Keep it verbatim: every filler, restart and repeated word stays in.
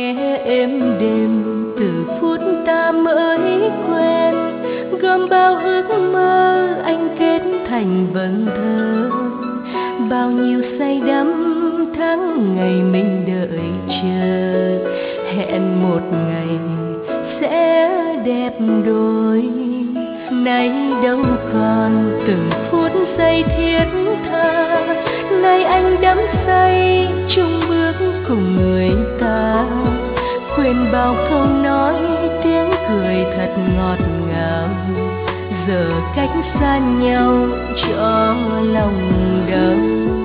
nghe êm đềm từ phút ta mới quen, gom bao ước mơ anh kết thành vần thơ. Bao nhiêu say đắm tháng ngày mình đợi chờ, hẹn một ngày sẽ đẹp đôi. Nay đâu còn từng phút giây thiết tha, nay anh đắm say chung bước cùng người ta. Quên bao câu nói tiếng cười thật ngọt ngào, giờ cách xa nhau cho lòng đau.